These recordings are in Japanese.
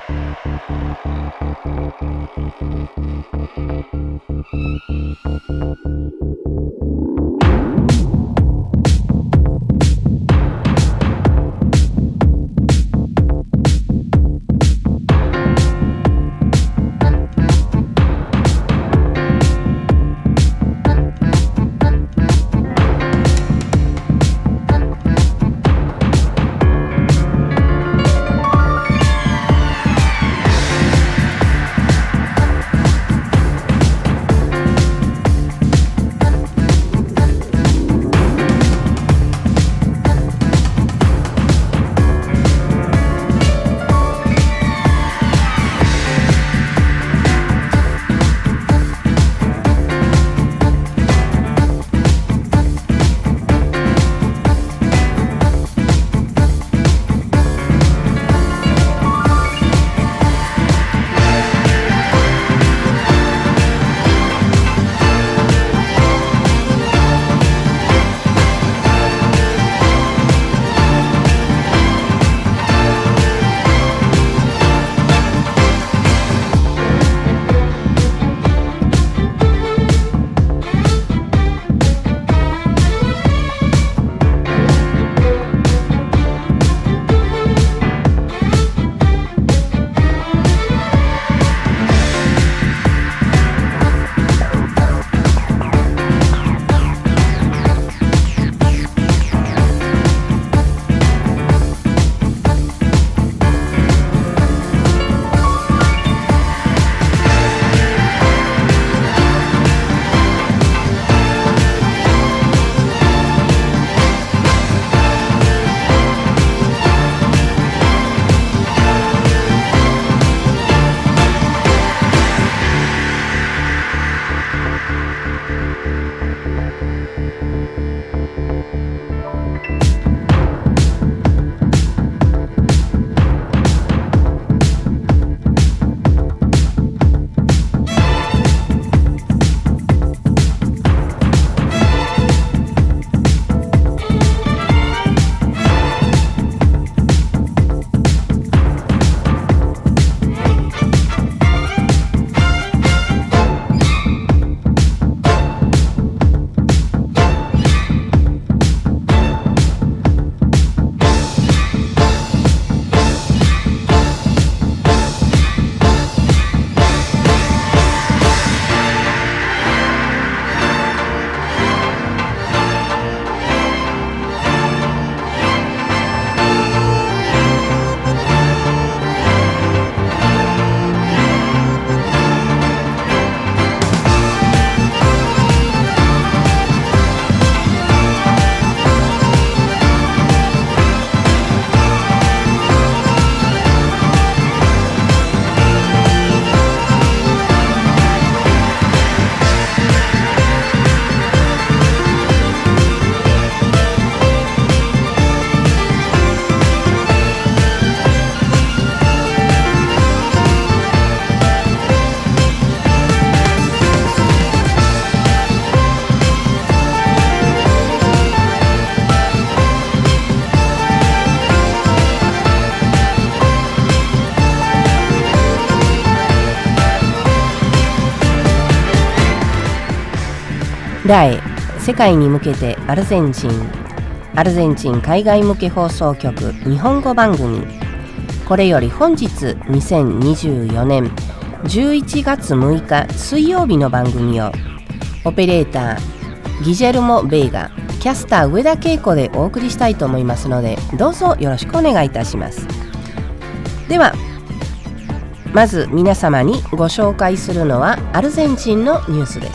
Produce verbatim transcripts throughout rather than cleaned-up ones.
ダエ世界に向けてアルゼンチンアルゼンチン海外向け放送局日本語番組。これより本日にせんにじゅうよねんじゅういちがつむいか水曜日の番組をオペレーターギジェルモ・ベイガ、キャスター上田恵子でお送りしたいと思いますので、どうぞよろしくお願いいたします。ではまず皆様にご紹介するのはアルゼンチンのニュースです。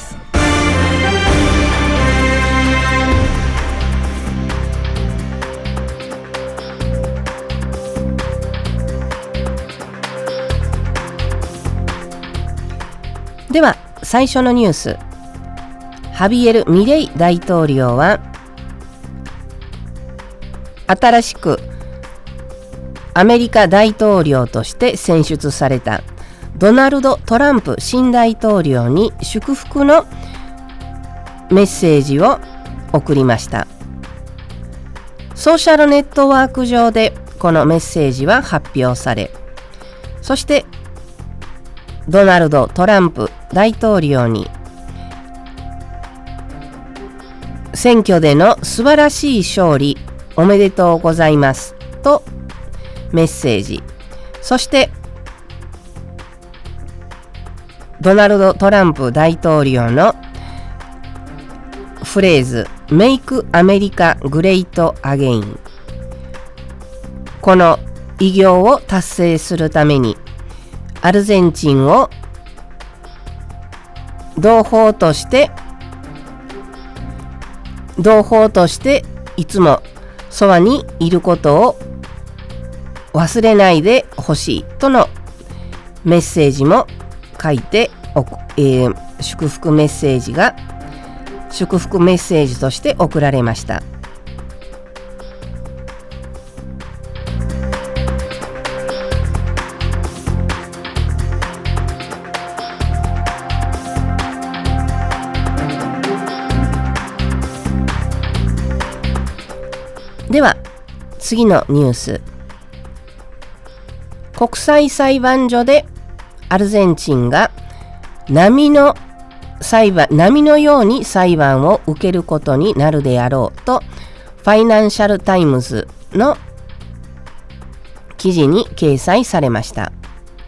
では最初のニュース、ハビエル・ミレイ大統領は新しくアメリカ大統領として選出されたドナルド・トランプ新大統領に祝福のメッセージを送りました。ソーシャルネットワーク上でこのメッセージは発表され、 そしてドナルド・トランプ大統領に選挙での素晴らしい勝利おめでとうございますとメッセージ。そしてドナルド・トランプ大統領のフレーズ Make America Great Again、 この偉業を達成するためにアルゼンチンを同胞として同胞としていつもそばにいることを忘れないでほしいとのメッセージも書いておく、えー、祝福メッセージが祝福メッセージとして送られました。では次のニュース。国際裁判所でアルゼンチンが波の裁判波のように裁判を受けることになるであろうとファイナンシャルタイムズの記事に掲載されました。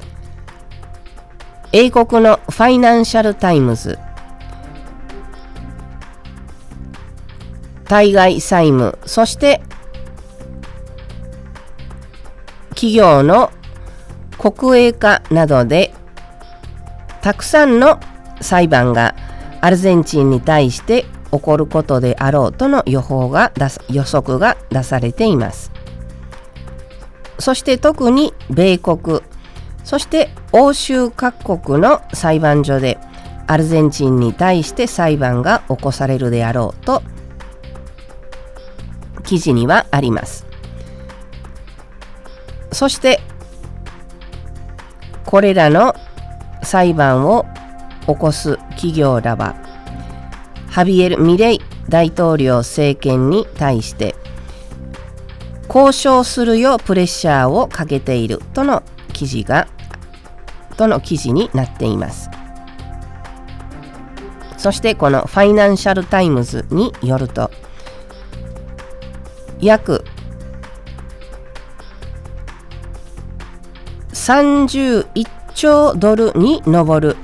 英国のファイナンシャルタイムズ、対外債務、そして企業の国営化などでたくさんの裁判がアルゼンチンに対して起こることであろうとの予報が出す予測が出されています。そして特に米国、そして欧州各国の裁判所でアルゼンチンに対して裁判が起こされるであろうと記事にはあります。そしてこれらの裁判を起こす企業らはハビエル・ミレイ大統領政権に対して交渉するようプレッシャーをかけているとの記事がとの記事になっています。そしてこのファイナンシャルタイムズによると約さんじゅういっちょうドルに上る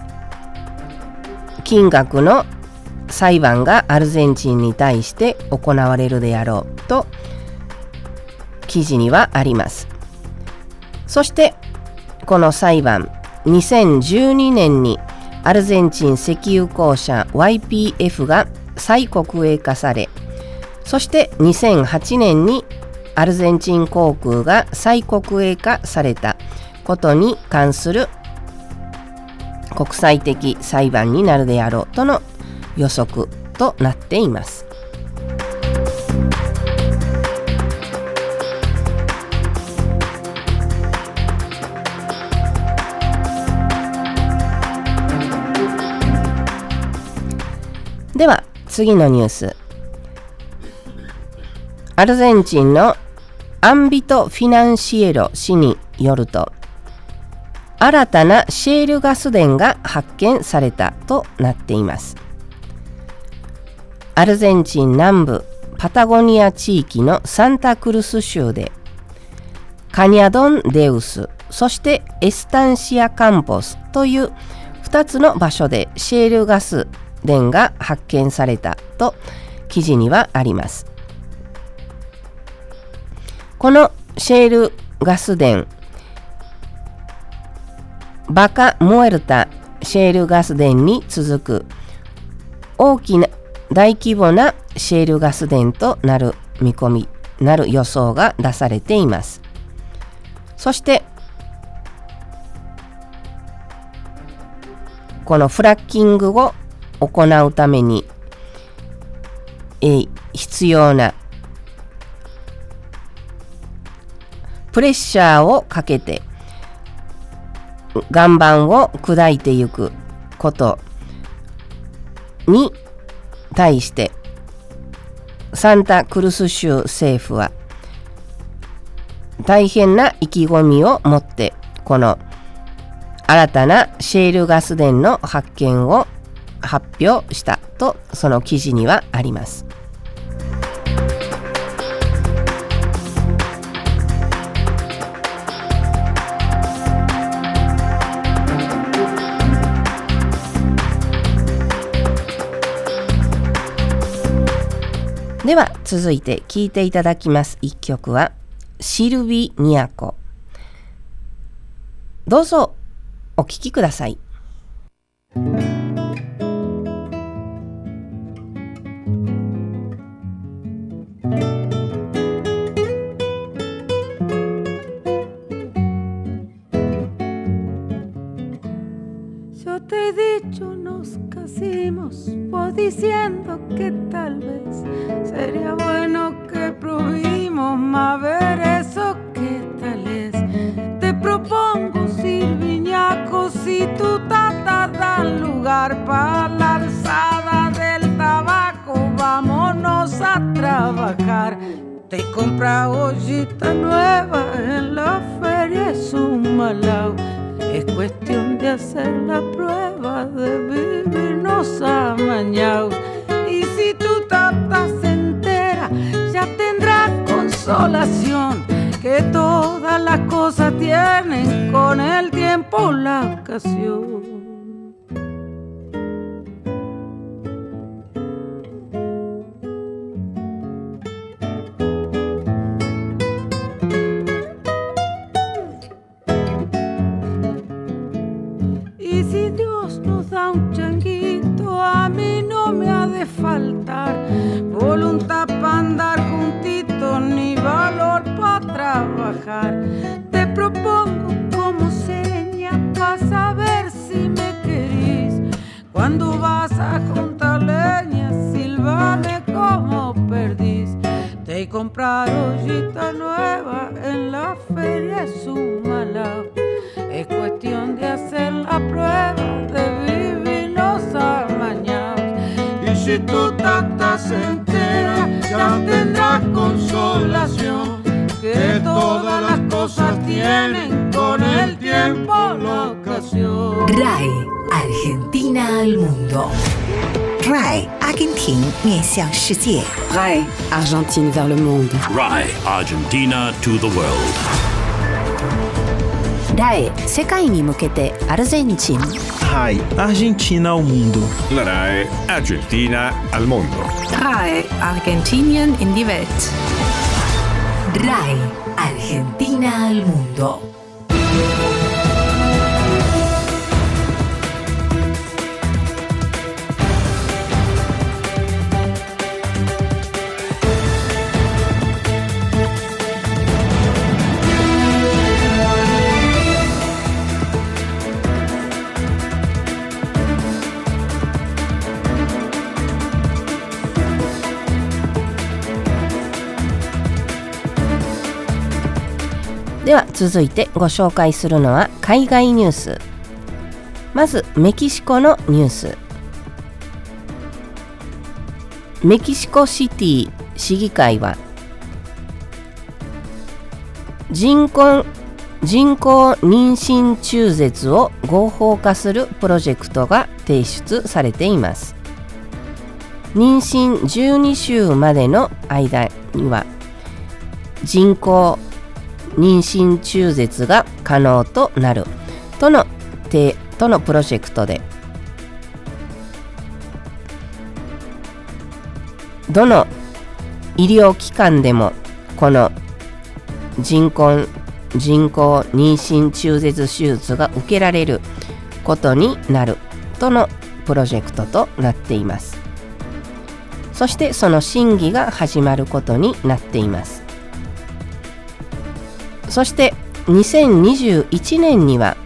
金額の裁判がアルゼンチンに対して行われるであろうと記事にはあります。そしてこの裁判にせんじゅうにねんにアルゼンチン石油公社 ワイピーエフ が再国営化され、そしてにせんはちねんにアルゼンチン航空が再国営化されたことに関する国際的裁判になるであろうとの予測となっています。では次のニュース。アルゼンチンのアンビト・フィナンシエロ氏によると、新たなシェールガス田が発見されたとなっています。アルゼンチン南部パタゴニア地域のサンタクルス州でカニャドン・デウス、そしてエスタンシア・カンポスというふたつの場所でシェールガス田が発見されたと記事にはあります。このシェールガス田、バカ・モエルタシェールガス田に続く大きな大規模なシェールガス田となる見込みなる予想が出されています。そしてこのフラッキングを行うために、えー、必要なプレッシャーをかけて岩盤を砕いていくことに対してサンタクルス州政府は大変な意気込みを持ってこの新たなシェールガス田の発見を発表したとその記事にはあります。では続いて聴いていただきます一曲はシルビ・ニアコ。どうぞお聴きください。 Yo te he dicho nos casimos, vos diciendo que tal vez sería bueno que probimos más ver eso que tal es. Te propongo Silviñaco, si tu tata da lugar para la alzada del tabaco, vámonos a trabajar. Te compra ollita nueva en la feria, es un malao. Es cuestión de hacer la prueba de vivirnos amañados. Y si tu tata se entera, ya tendrá consolación, que todas las cosas tienen con el tiempo la ocasión. Y si Dios nos da un changuito, a mí no me ha de faltar voluntad para andar juntito, ni valor para trabajar. Te propongo como seña para saber si me querís. Cuando vas a juntar leña, silbame como perdís. Te comprar ollita nueva en la feria es un malao. Es cuestión de hacer la prueba de vivir los amañados. Y si tu tata se entera, ya tendrás consolación, que todas las cosas tienen con el tiempo la ocasión. R A I Argentina al mundo. R A I Argentine 面向世界。 R A I Argentine vers le monde. R A I Argentina to the world. R A I 世界に向けてアルゼンチン。 R A I Argentina ao mundo. La R A I Argentina al mundo. R A I Argentinien in die Welt. R A I Argentina al mundo. R では続いてご紹介するのは海外ニュース。まずメキシコのニュース。メキシコシティ市議会は人工人工妊娠中絶を合法化するプロジェクトが提出されています。妊娠じゅうに週までの間には人工妊娠中絶が可能となるとのとのプロジェクトで、どの医療機関でもこの人工人工妊娠中絶手術が受けられることになるとのプロジェクトとなっています。そしてその審議が始まることになっています。そしてにせんにじゅういちねんには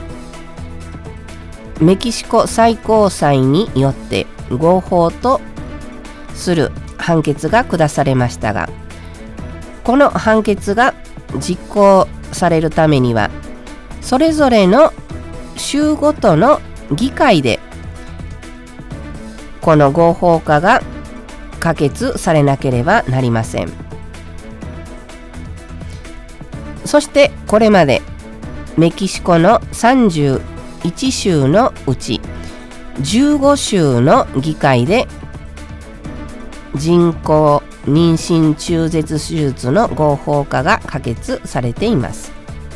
メキシコ最高裁によって合法とする判決が下されましたが、この判決が実行されるためにはそれぞれの州ごとの議会でこの合法化が可決されなければなりません。そしてこれまでメキシコのさんじゅういち州のうちじゅうご州の議会で人工妊娠中絶手術の合法化が可決されています。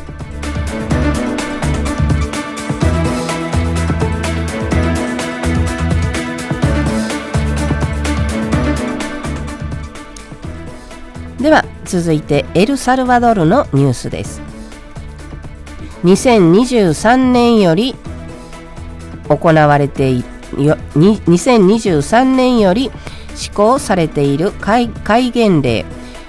では続いてエルサルバドルのニュースです。にせんにじゅうさんねんより行われているにせんにじゅうさんねんより施行されている戒厳令、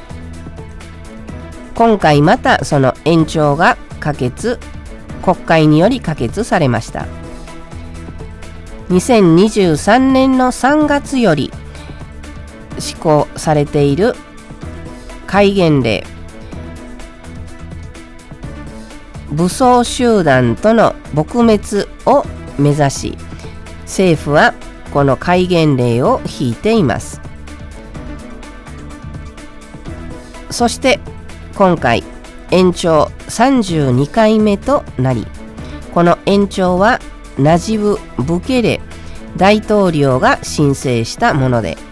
今回またその延長が可決国会により可決されました。にせんにじゅうさんねんのさんがつより施行されている戒厳令、武装集団との撲滅を目指し、政府はこの戒厳令を引いています。そして今回延長さんじゅうにかいめとなり、この延長はナジブ・ブケレ大統領が申請したもので、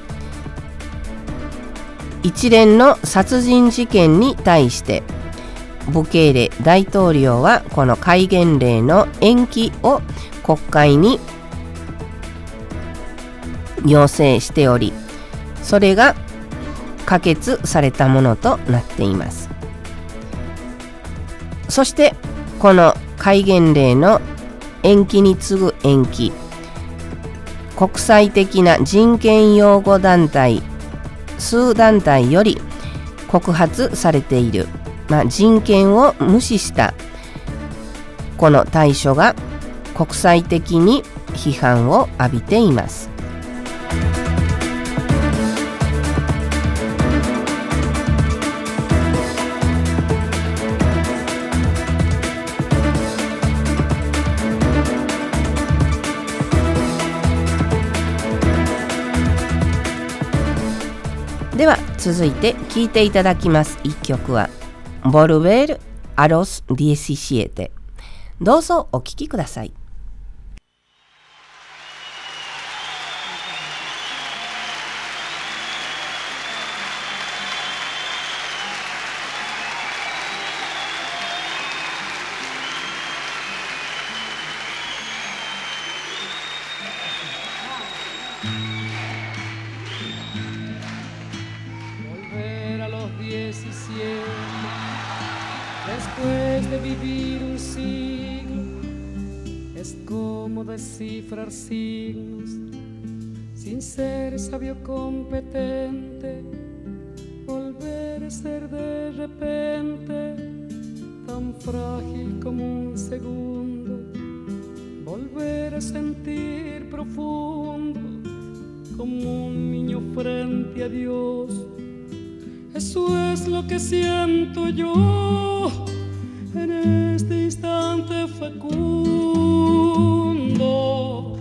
一連の殺人事件に対してブケーレ大統領はこの戒厳令の延期を国会に要請しており、それが可決されたものとなっています。そしてこの戒厳令の延期に次ぐ延期、国際的な人権擁護団体数団体より告発されている、まあ、人権を無視したこの対処が国際的に批判を浴びています。では続いて聴いていただきます一曲はVolver a los diecisiete。どうぞお聴きください。 Después de vivir un siglo, es como descifrar signos, sin ser sabio competente, volver a ser de repente, tan frágil como un segundo, volver a sentir profundo, como un niño frente a Dios. Eso es lo que siento yo en este instante fecundo.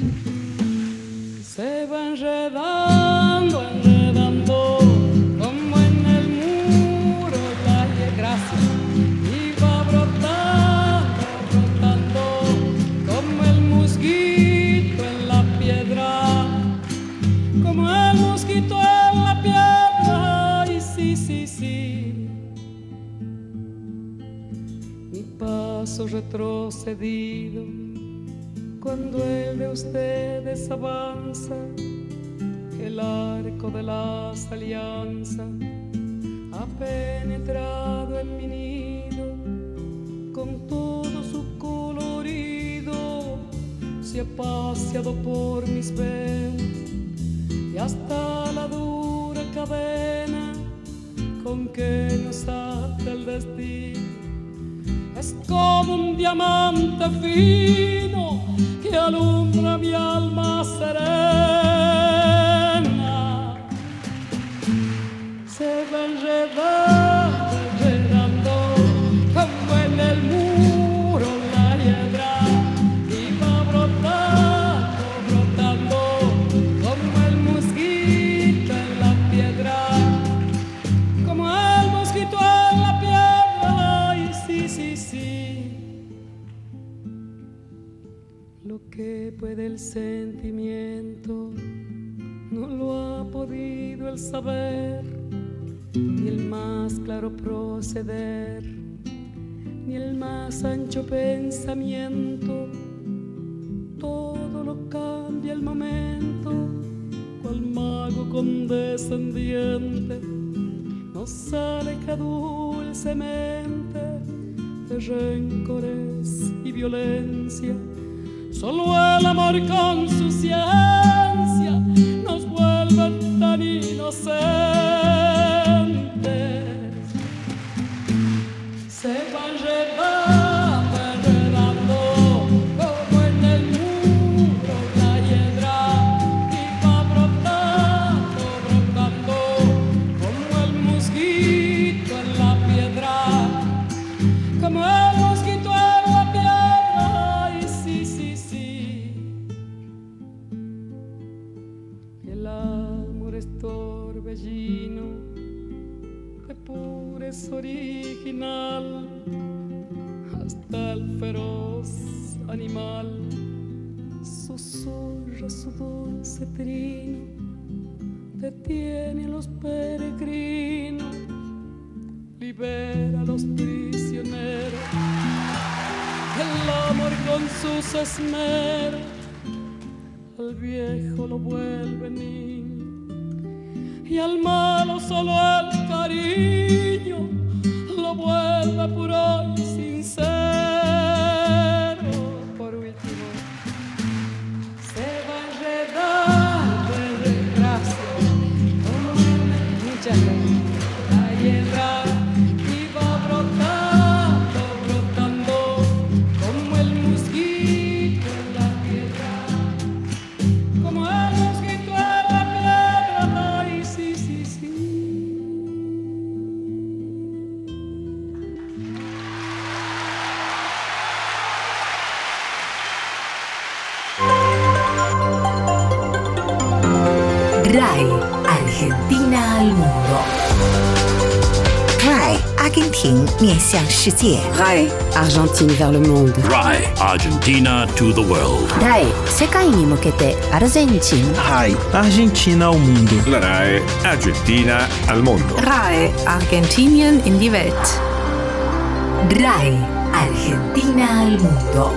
Se va enredando, enredando, como en el muro la desgracia, y va brotando, brotando, como el mosquito en la piedra, como el mosquito en la piedra. Sí, sí, sí. Mi paso retrocedido cuando el de ustedes avanza, el arco de las alianzas ha penetrado en mi nido con todo su colorido, se ha paseado por mis venas y hasta la dura cadena con que nos ata el destino. Es como un diamante fino que alumbra mi alma serena. Se va enredando, enredando, como en el muro la hiedra, y va brotando, brotando, como el mosquito en la piedra. Como el mosquito en la piedra, y sí, sí, sí. lo que puede el sentimiento, no lo ha podido el saber, ni el más claro proceder, ni el más ancho pensamiento. Todo lo cambia el momento, cual mago condescendiente nos aleja dulcemente de rencores y violencia. Solo el amor con su ciencia nos vuelve tan inocentes. Se va enredando, enredando, como en el muro la hiedra, y va brotando, brotando, como el mosquito en la piedra, como el mosquito en la piedra. Y sí, sí, sí, el amor es torbellino de pureza original, hasta el feroz animal susurra su dulce trino, detiene a los peregrinos, libera a los prisioneros. El amor con sus esmeros al viejo lo vuelve niño, y al malo solo el cariño lo vuelve puro y sincero. Por último, se va enredando en desgracia, como muchas veces la hiedra, y va brotando, brotando, como el mosquito en la piedra, como el mosquito en la piedra. Ay, sí, sí, sí. RAI, Argentina al mundo. R A I 阿根廷面向世界。 R A I Argentine vers le monde. R A I Argentina to the world. R A I 世界に向けてアルゼンチン。 R A I Argentina ao mundo. La R A I Argentina al mundo. RAI, Argentinien in die Welt. RAI, Argentina al mundo.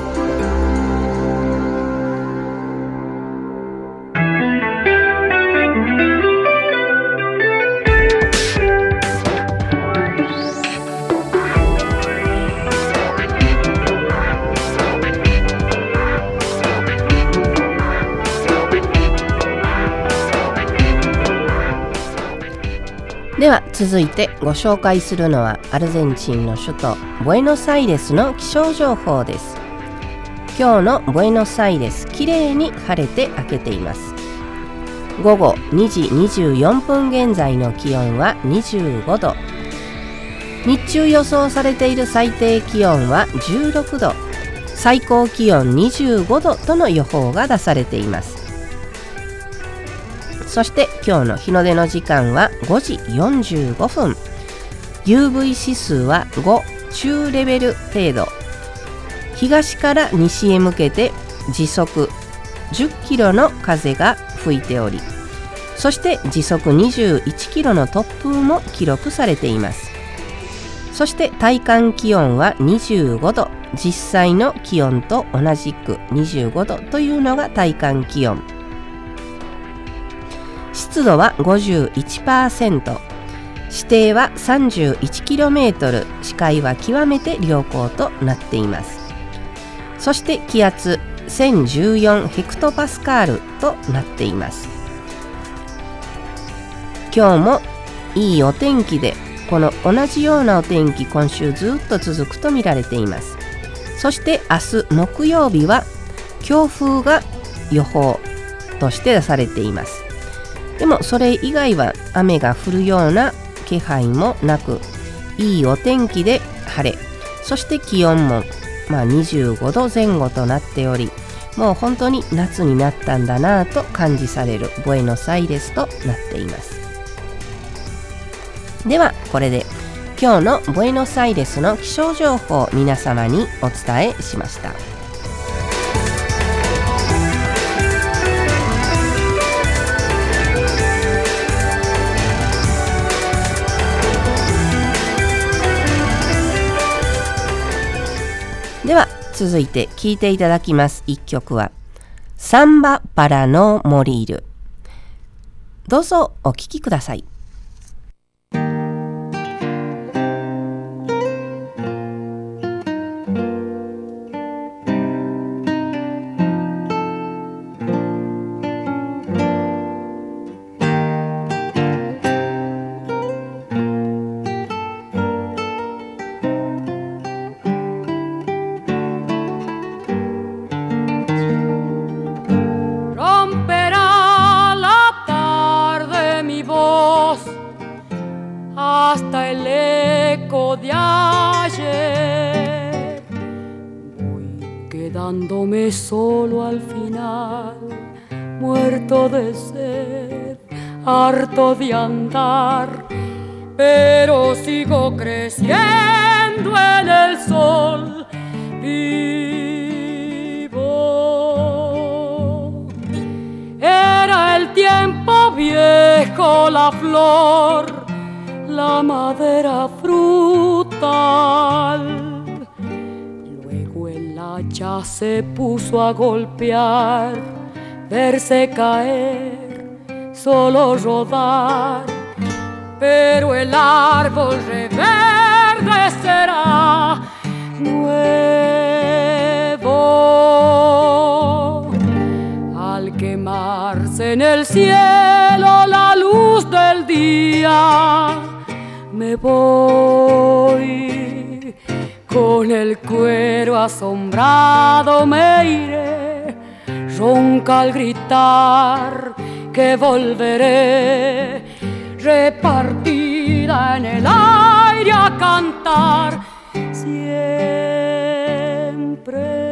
R では続いてご紹介するのはアルゼンチンの首都ブエノスアイレスの気象情報です。今日のブエノスアイレス、きれいに晴れて明けています。午後にじにじゅうよんぷん現在の気温はにじゅうごど、日中予想されている最低気温はじゅうろくど、最高気温にじゅうごどとの予報が出されています。そして今日の日の出の時間はごじよんじゅうごふん、 ユーブイ 指数はご、中レベル程度、東から西へ向けて時速じゅっキロの風が吹いており、そして時速にじゅういちキロの突風も記録されています。そして体感気温はにじゅうごど、実際の気温と同じくにじゅうごどというのが体感気温。湿度は ごじゅういちパーセント、 視程は さんじゅういちキロメートル、 視界は極めて良好となっています。そして気圧せんじゅうよんヘクトパスカールとなっています。今日もいいお天気で、この同じようなお天気今週ずっと続くと見られています。そして明日木曜日は強風が予報として出されています。でもそれ以外は雨が降るような気配もなく、いいお天気で晴れ、そして気温もまあにじゅうごどぜん後となっており、もう本当に夏になったんだなぁと感じされるブエノスアイレスとなっています。ではこれで今日のブエノスアイレスの気象情報を皆様にお伝えしました。 では続いて聴いていただきます一曲はサンバパラノモリール。どうぞお聴きください。 Hasta el eco de ayer, voy quedándome solo al final, muerto de sed, harto de andar, pero sigo creciendo en el sol vivo. Era el tiempo viejo, la flor, la madera frutal. Luego el hacha se puso a golpear, verse caer, solo rodar. Pero el árbol reverdecerá nuevo. Al quemarse en el cielo la luz del día, me voy, con el cuero asombrado me iré, ronca al gritar que volveré, repartida en el aire a cantar siempre.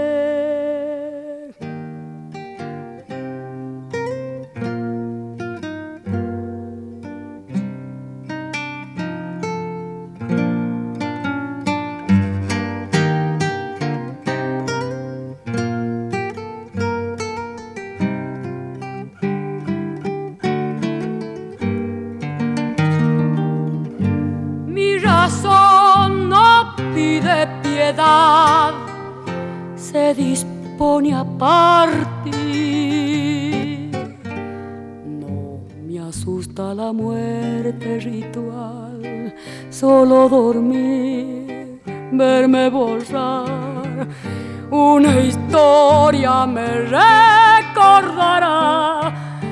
Se dispone a partir. No me asusta la muerte ritual, solo dormir, verme borrar. Una historia me recordará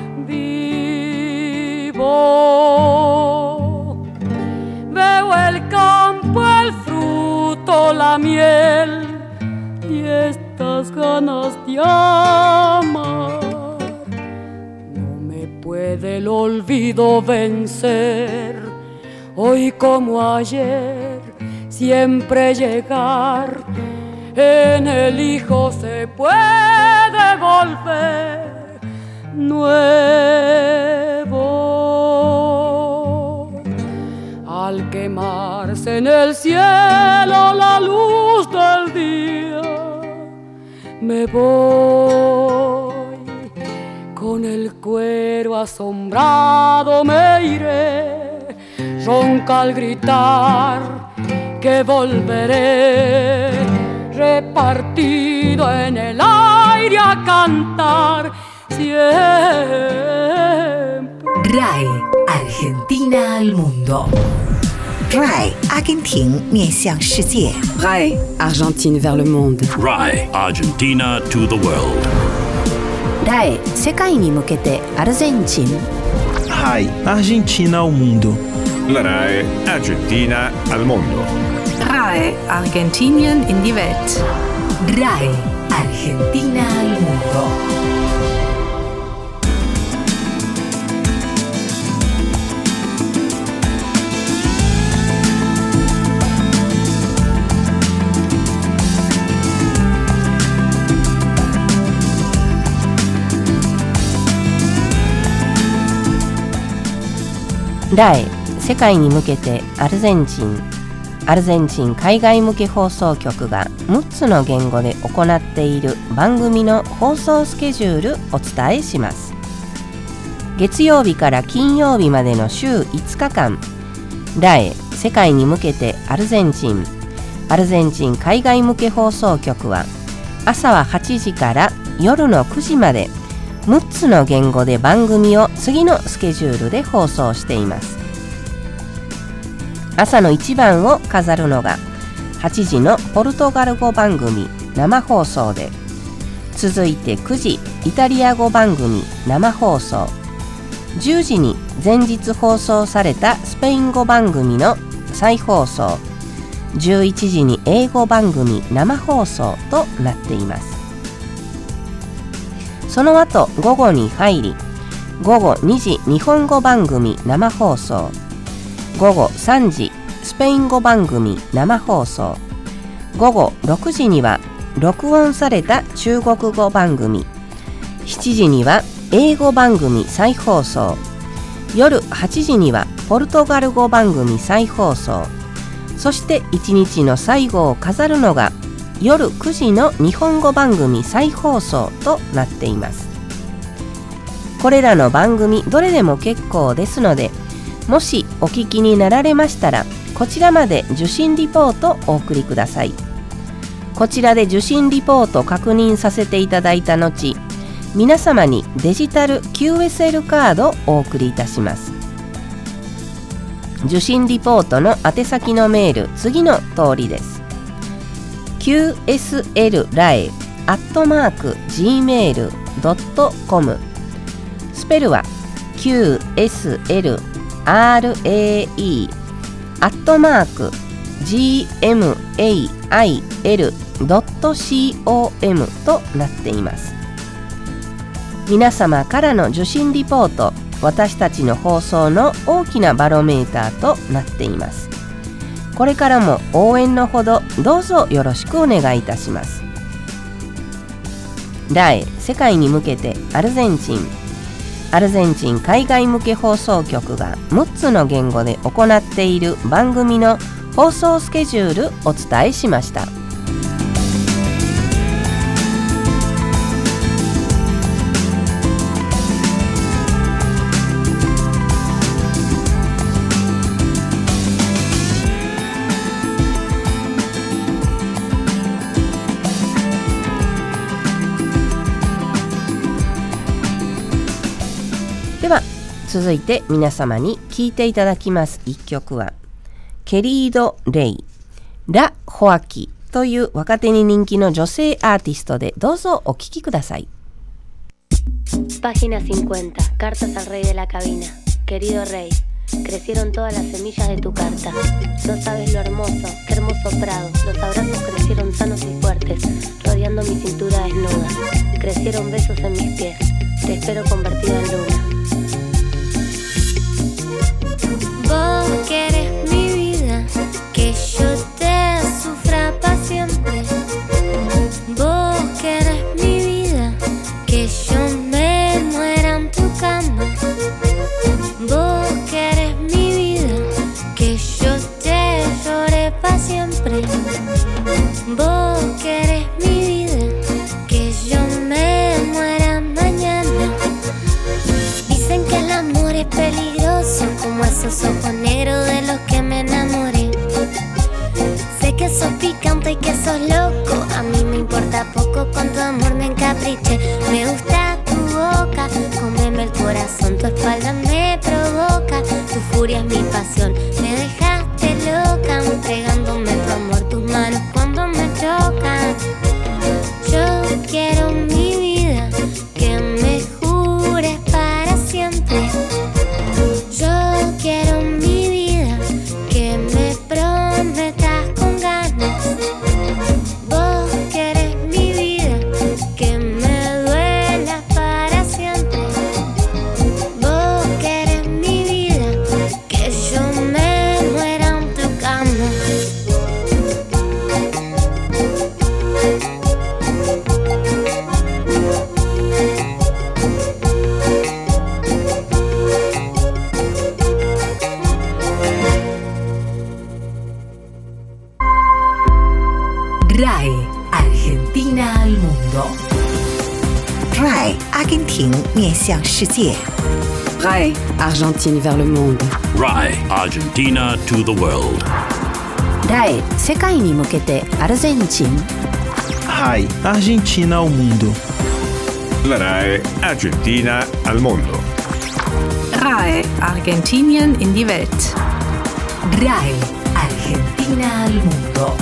vivo. Veo el campo, el fruto, la miel y estas ganas de amar. No me puede el olvido vencer, hoy como ayer, siempre llegar. En el hijo se puede volver nuevo. Al quemarse en el cielo la luz del día, me voy, con el cuero asombrado me iré, ronca al gritar que volveré, repartido en el aire a cantar siempre. R A I Argentina al mundo. R A I 阿根廷面向世界。 R A I Argentine vers le monde. R A I Argentina to the world. ラエ世界に向けてアルゼンチン。 R A I Argentina ao mundo. La R A I Argentina al mundo. R A I Argentinien in die Welt. R A I Argentina al mundo. R A I世界に向けてアルゼンチン。アルゼンチン海外向け放送局がむっつの言語で行っている番組の放送スケジュールお伝えします。月曜日から金曜日までの週いつかかん、R A I世界に向けてアルゼンチン、 アルゼンチン海外向け放送局は朝ははちじから夜のくじまでむっつの言語で番組を次のスケジュールで放送しています。朝の一番を飾るのがはちじのポルトガル語番組生放送で、続いてくじイタリア語番組生放送、じゅうじに前日放送されたスペイン語番組の再放送、じゅういちじに英語番組生放送となっています。その後午後に入り、午後にじ日本語番組生放送、午後さんじスペイン語番組生放送、午後ろくじには録音された中国語番組、しちじには英語番組再放送、夜はちじにはポルトガル語番組再放送、そしていちにちの最後を飾るのが夜くじの日本語番組再放送となっています。これらの番組どれでも結構ですので、もしお聞きになられましたらこちらまで受信リポートお送りください。こちらで受信リポート確認させていただいた後、皆様にデジタル キューエスエル カードをお送りいたします。受信リポートの宛先のメール、次の通りです。 キューエスエル ラエ アットマーク ジーメール ドットコム、 スペルは キューエスエル アールエーイー アットマーク ジーエムエーアイエル ドットコム となっています。皆様からの受信リポート、私たちの放送の大きなバロメーターとなっています。これからも応援のほどどうぞよろしくお願いいたします。ラエ世界に向けてアルゼンチン、アルゼンチン海外向け放送局がむっつの言語で行っている番組の放送スケジュールお伝えしました。では続いて皆様に聴いていただきます一曲はケリード・レイ、ラ・ホアキという若手に人気の女性アーティストで、どうぞお聴きください。 Página cincuenta, cartas al rey de la cabina. Querido rey, crecieron todas las semillas de tu carta. No sabes lo hermoso, qué hermoso prado. Los abrazos crecieron sanos y fuertes, rodeando mi cintura desnuda. Crecieron besos en mis pies, te espero convertido en luna. Vos que eres mi vida, que yo te sufra pa' siempre. Vos que eres mi vida, que yo me muera en tu cama. Vos que eres mi vida, que yo te llore pa' siempre. Vos que eres mi vida, que yo me muera mañana. Dicen que el amor es peligroso, como esos ojos negros de los que me enamoré. Sé que sos picante y que sos loco, a mí me importa poco, con tu amor me encapriché. Me gusta tu boca, cómeme el corazón, tu espalda me provoca. Tu furia es mi pasión, me dejaste loca, entregándome tu amor, tus manos cuando me tocan. Yo quiero mi vida, que me jures para siempre. Yo quiero mi vida, que me prometas con ganas. Vos querés mi vida, que me duela para siempre. Vos querés mi vida, que yo me muera en tu cama. R A E Argentina al mundo. R A E 阿根廷面向世界。 R A E Argentine vers le monde. R A E Argentina to the world. ラエ世界に向けてアルゼンチン。 Rai Argentina ao mundo. La R A E Argentina al mondo. R A E Argentinien in die Welt. R A E Argentina al mundo.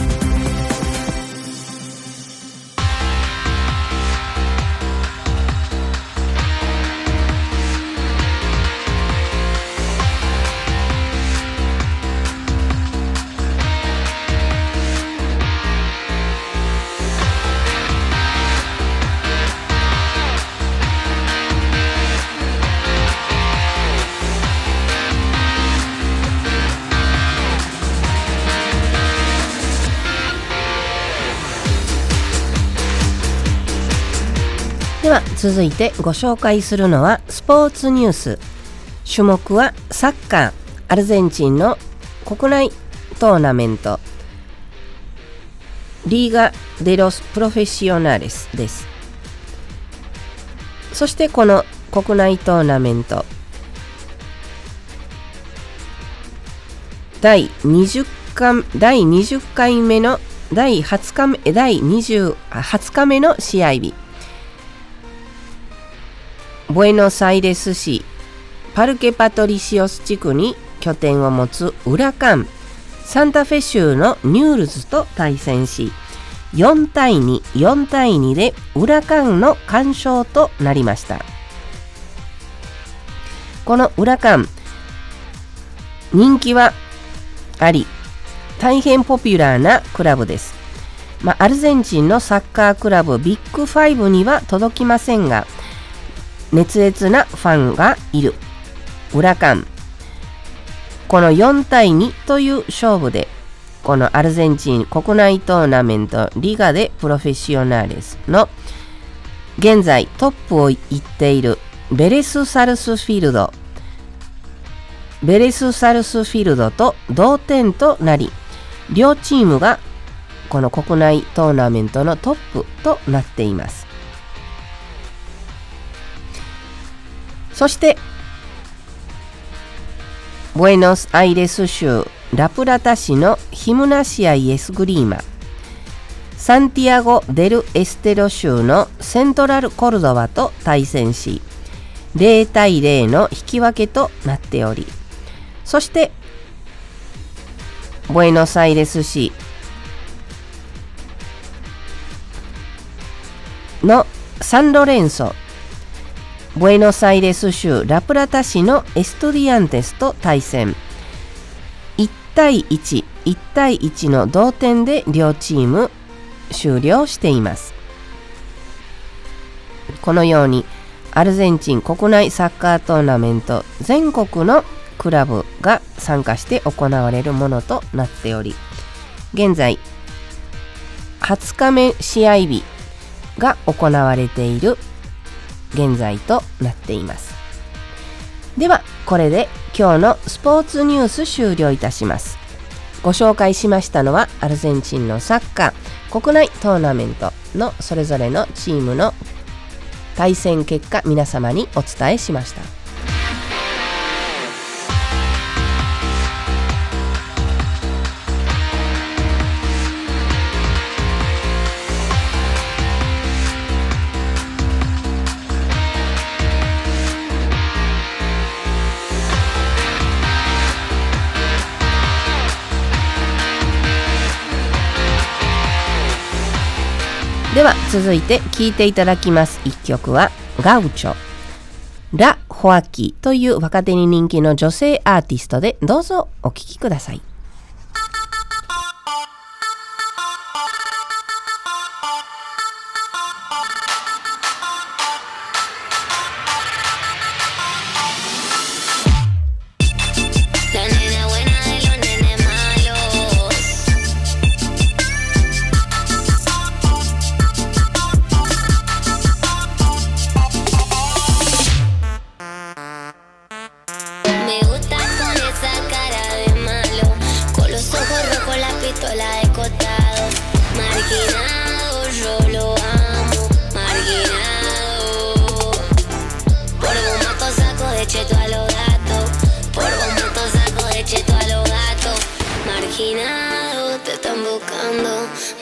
では続いてご紹介するのはスポーツニュース。種目はサッカー。アルゼンチンの国内トーナメントリーガ・デ・ロス・プロフェッシオナレスです。そしてこの国内トーナメント第20回第20回目の第20日目第20 20日目の試合日、ブエノスアイレス市パルケパトリシオス地区に拠点を持つウラカンサンタフェ州のニュールズと対戦しよんたいに、よんたいにでウラカンの完勝となりました。このウラカン人気はあり大変ポピュラーなクラブです。まあ、アルゼンチンのサッカークラブビッグファイブには届きませんが熱烈なファンがいるウラカン。このよんたいにという勝負でこのアルゼンチン国内トーナメントリガでプロフェッショナレスの現在トップを行っているベレスサルスフィールドベレスサルスフィールドと同点となり両チームがこの国内トーナメントのトップとなっています。そしてブエノスアイレス州ラプラタ市のヒムナシアイエスグリーマ、サンティアゴ・デル・エステロ州のセントラルコルドバと対戦しゼロたいゼロの引き分けとなっており、そしてブエノスアイレス市のサンロレンソブエノスアイレス州ラプラタ市のエストゥディアンテスと対戦いちたいいち、いちたいいちの同点で両チーム終了しています。このようにアルゼンチン国内サッカートーナメント全国のクラブが参加して行われるものとなっており、現在はつかめ試合日が行われている現在となっています。ではこれで今日のスポーツニュース終了いたします。ご紹介しましたのはアルゼンチンのサッカー国内トーナメントのそれぞれのチームの対戦結果皆様にお伝えしました。では続いて聴いていただきます一曲はガウチョラ・ホアキという若手に人気の女性アーティストで、どうぞお聴きください。 Me gusta con esa cara de malo.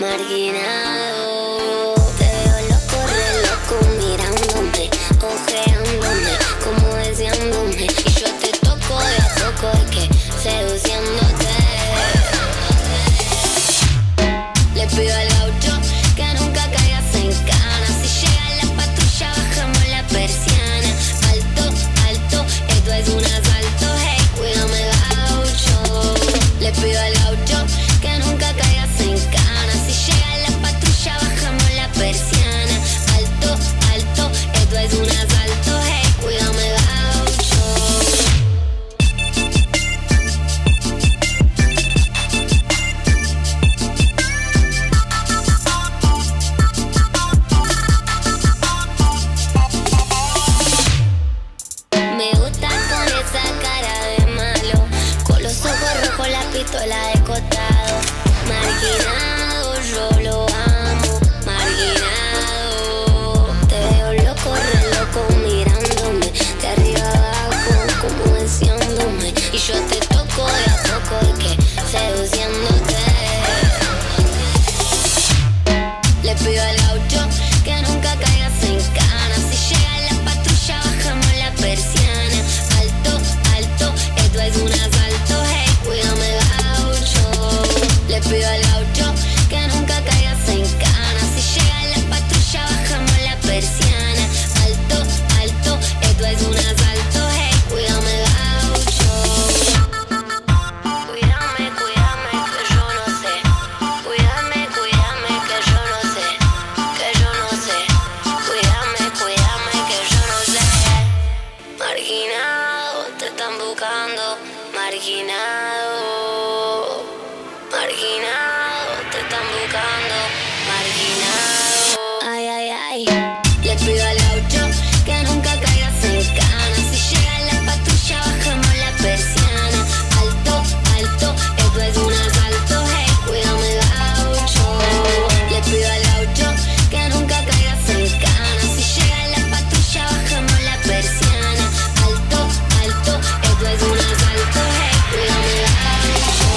marginado. Te veo loco, re loco, mirándome, ojeándome, como deseándome. Y yo te toco de a poco, y que seduciéndote. Le pido al gaucho que nunca caigas en cana. Si llega la patrulla, bajamos la persiana. Alto, alto, esto es un asalto. Hey, cuídame, gaucho. Le pido al gaucho que nunca caigas en cana. Si llega la patrulla, bajamos la persiana. Alto, alto, esto es un asalto. Hey, cuídame, gaucho. Me gusta con esa cara de malo, con los ojos rojos, la pistola de costado. Marginado, yo lo amo, marginado. Te veo loco, re loco, mirándome, de arriba abajo, como deseándome. Y yo te toco de a poco, y que seduciéndote. Le pido al gaucho que nunca caigas en cana. Si llega la patrulla, bajamos la persiana. Alto, alto, esto es un asalto. Hey, cuídame, gaucho. Le pido al gaucho que nunca caigas en cana. Si llega la patrulla, bajamos la persiana. Alto, alto, esto es un asalto. Hey, cuídame, gaucho. Cuídame, cuídame, que yo no sé. Cuídame, cuídame, que yo no sé. Que yo no sé. Cuídame, cuídame, que yo no sé. Marginado, te están buscando. Marginado. Marginado, te están buscando. Marginado. Ay, ay, ay. Le pido al gaucho que nunca caigas en cana. Si llega la patrulla, bajamos la persiana. Alto, alto, esto es un asalto. Hey, cuídame, gaucho. Le pido al gaucho que nunca caigas en cana. Si llega la patrulla, bajamos la persiana. Alto, alto, esto es un asalto. Hey, cuídame, gaucho.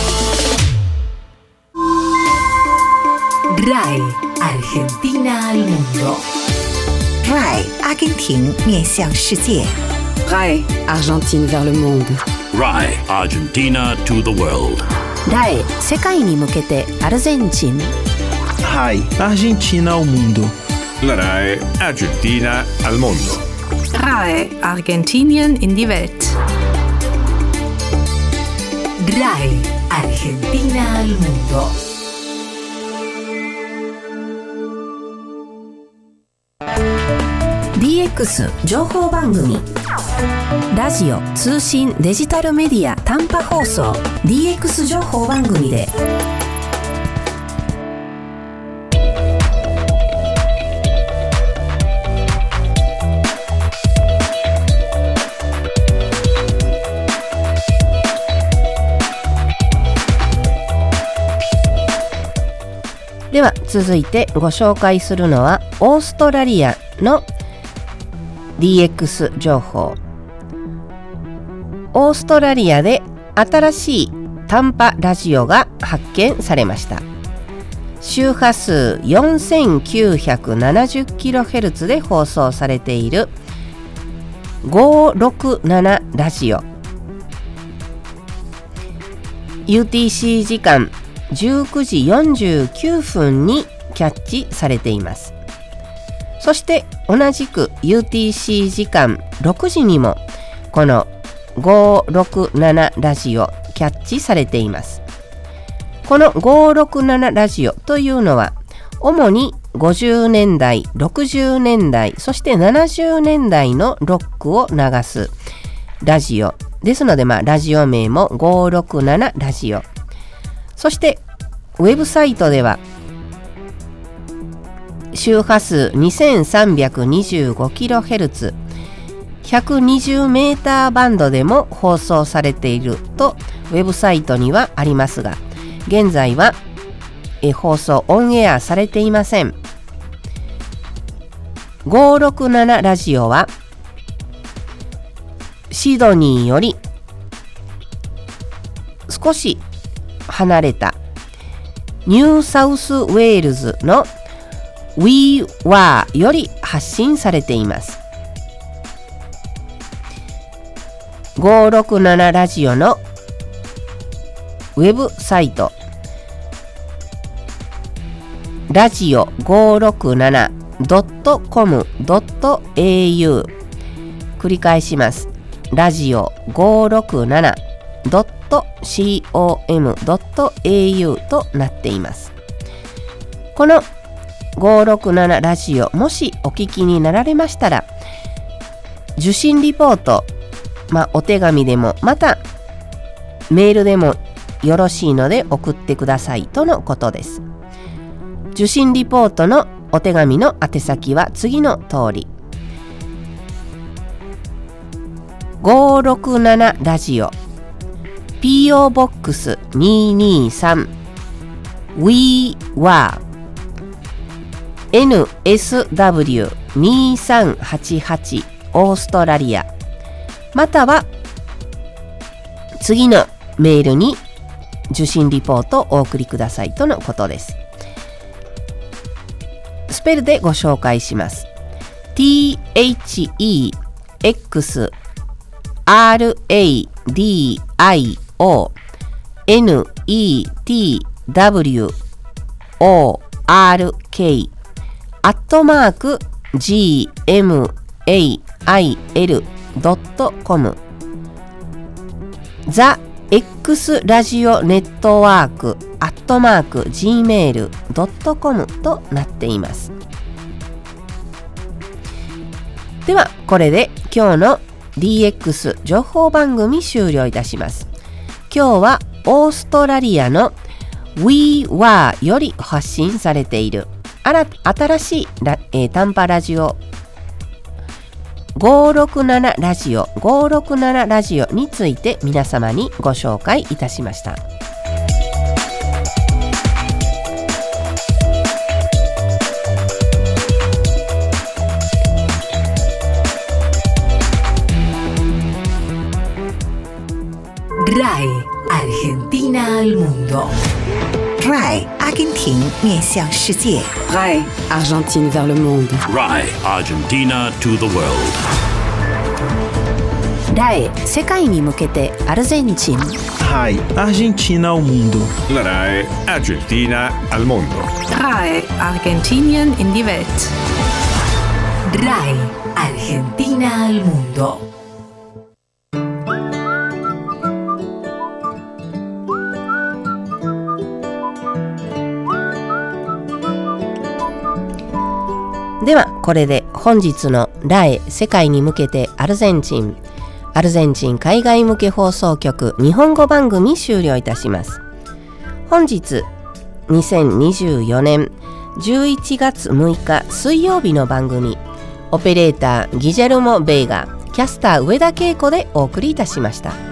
R A I, Argentina al mundo. R A I 阿根廷面向世界。 R A I, Argentine vers le monde. R A I, Argentina to the world. ライ世界に向けてアルゼンチン。 R A I Argentina ao mundo. La R A I Argentina al mundo. R A I, Argentinien in die Welt. R A I, Argentina al mundo. ディーエックス 情報番組。ラジオ、通信、デジタルメディア、短波放送 ディーエックス 情報番組ででは続いてご紹介するのはオーストラリアの ディーエックス 情報。オーストラリアで新しい短波ラジオが発見されました。周波数 よんせんきゅうひゃくななじゅっキロヘルツ で放送されているごーろくななラジオ。ユーティーシー 時間じゅうくじよんじゅうきゅうふんにキャッチされています。そして同じく ユーティーシー 時間ろくじにもこのごーろくななラジオキャッチされています。このごーろくななラジオというのは主にごじゅうねんだい、ろくじゅうねんだい、そしてななじゅうねんだいのロックを流すラジオですので、まあラジオ名もごーろくななラジオ。そしてウェブサイトでは周波数 にせんさんびゃくにじゅうごキロヘルツ、ひゃくにじゅうメーターバンドでも放送されているとウェブサイトにはありますが、現在はえ放送オンエアされていません。ごーろくななラジオはシドニーより少し離れたニューサウスウェールズの We Were より発信されています。ごひゃくろくじゅうななラジオのウェブサイトラジオ ごひゃくろくじゅうななドットコムドットエーユー 繰り返します。ラジオ ごひゃくろくじゅうななドットコムドットエーユー となっています。このごひゃくろくじゅうななラジオ、もしお聞きになられましたら、受信リポート、まあ、お手紙でもまたメールでもよろしいので送ってくださいとのことです。受信リポートのお手紙の宛先は次の通り、ごひゃくろくじゅうななラジオ ピーオー ボックスにひゃくにじゅうさん We Were エヌエスダブリューにさんはちはち オーストラリア、または次のメールに受信リポートをお送りくださいとのことです。スペルでご紹介します。 ティーエイチイーエックスアールエーディーアイオーエヌイーティーダブリューオーアールケー アットマーク ジーエムエーアイエルドットコム ザ X ラジオネットワークアットマーク ジーメールドットコム となっています。ではこれで今日の ディーエックス 情報番組終了いたします。今日はオーストラリアの We Were より発信されている新しいラ、えー、短波ラジオごひゃくろくじゅうななラジオごひゃくろくじゅうななラジオについて皆様にご紹介いたしました。 R A I Argentina al mundo. R A I 阿根廷面向世界。 R A I Argentine vers le monde. R A I Argentina to the world. ラエ世界に向けてアルゼンチン。 R A I Argentina ao mundo. La R A I Argentina al mundo. R A I Argentinien in die Welt. R A I Argentina al mundo. .ではこれで本日のラエ世界に向けてアルゼンチンアルゼンチン海外向け放送局日本語番組終了いたします。本日にせんにじゅうよねんじゅういちがつむいか水曜日の番組、オペレーターギジェルモ・ベイガ、キャスター上田恵子でお送りいたしました。